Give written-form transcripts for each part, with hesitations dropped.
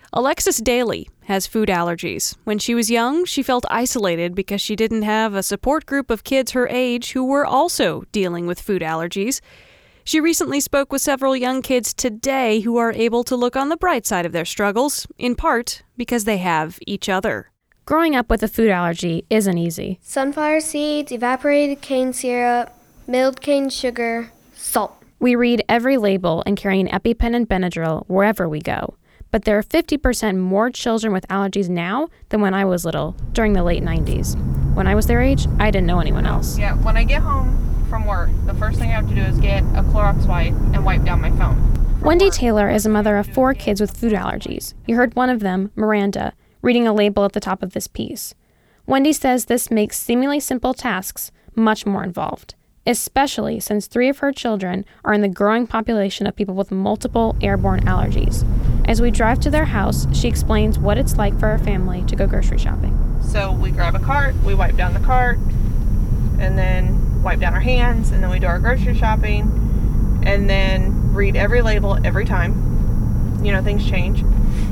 Alexis Daly has food allergies. When she was young, she felt isolated because she didn't have a support group of kids her age who were also dealing with food allergies. She recently spoke with several young kids today who are able to look on the bright side of their struggles, in part because they have each other. Growing up with a food allergy isn't easy. Sunflower seeds, evaporated cane syrup, milled cane sugar, salt. We read every label and carry an EpiPen and Benadryl wherever we go. But there are 50% more children with allergies now than when I was little, during the late 90s. When I was their age, I didn't know anyone else. Yeah, when I get home from work, the first thing I have to do is get a Clorox wipe and wipe down my phone. Wendy Taylor is a mother of 4 kids with food allergies. You heard one of them, Miranda, reading a label at the top of this piece. Wendy says this makes seemingly simple tasks much more involved, especially since 3 of her children are in the growing population of people with multiple airborne allergies. As we drive to their house, she explains what it's like for her family to go grocery shopping. So we grab a cart, we wipe down the cart, and then wipe down our hands, and then we do our grocery shopping, and then read every label every time. You know, things change.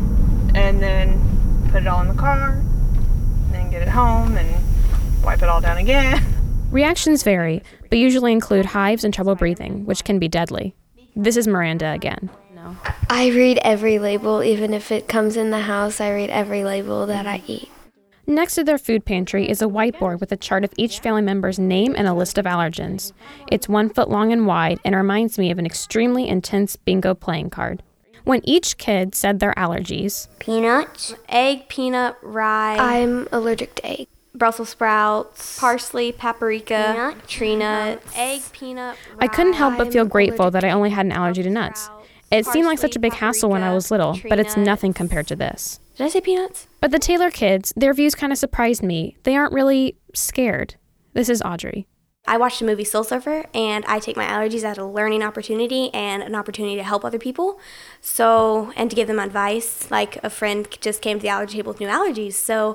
And then put it all in the car, and then get it home, and wipe it all down again. Reactions vary, but usually include hives and trouble breathing, which can be deadly. This is Miranda again. I read every label, even if it comes in the house, I read every label that I eat. Next to their food pantry is a whiteboard with a chart of each family member's name and a list of allergens. It's 1 foot long and wide and reminds me of an extremely intense bingo playing card. When each kid said their allergies: peanuts, egg, peanut, rye. I'm allergic to egg. Brussels sprouts, parsley, paprika, tree nuts, egg, peanut, rye. I couldn't help but feel grateful that I only had an allergy to nuts. It seemed like such a big hassle when I was little, but it's nothing compared to this. Did I say peanuts? But the Taylor kids, their views kind of surprised me. They aren't really scared. This is Audrey. I watched the movie Soul Surfer, and I take my allergies as a learning opportunity and an opportunity to help other people. So, and to give them advice. Like a friend just came to the allergy table with new allergies. So,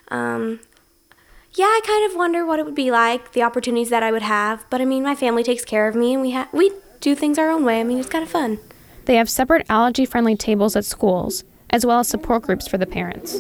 yeah, I kind of wonder what it would be like, the opportunities that I would have. But I mean, my family takes care of me, and we do things our own way. I mean, it's kind of fun. They have separate allergy-friendly tables at schools, as well as support groups for the parents.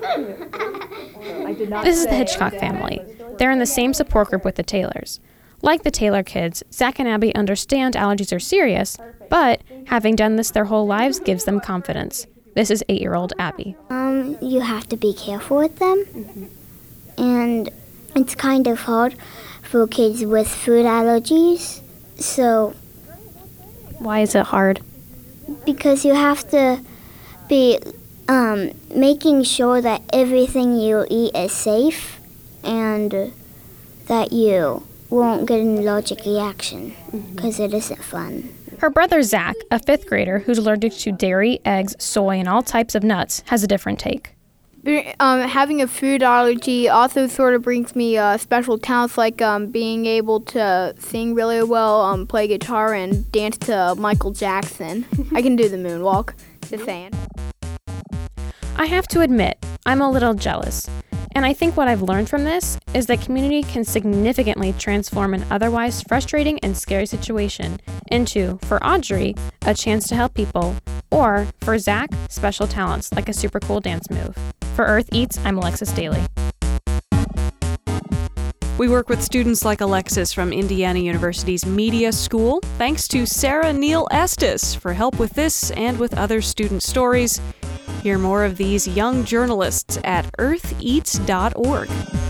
This is the Hitchcock family. They're in the same support group with the Taylors. Like the Taylor kids, Zach and Abby understand allergies are serious, but having done this their whole lives gives them confidence. This is 8-year-old Abby. You have to be careful with them. And it's kind of hard for kids with food allergies. So, why is it hard? Because you have to be making sure that everything you eat is safe and that you won't get an allergic reaction, because it isn't fun. Her brother Zach, a 5th grader who's allergic to dairy, eggs, soy, and all types of nuts, has a different take. Having a food allergy also sort of brings me special talents like being able to sing really well, play guitar, and dance to Michael Jackson. I can do the moonwalk, just saying. I have to admit, I'm a little jealous. And I think what I've learned from this is that community can significantly transform an otherwise frustrating and scary situation into, for Audrey, a chance to help people, or, for Zach, special talents like a super cool dance move. For Earth Eats, I'm Alexis Daly. We work with students like Alexis from Indiana University's Media School. Thanks to Sarah Neal Estes for help with this and with other student stories. Hear more of these young journalists at eartheats.org.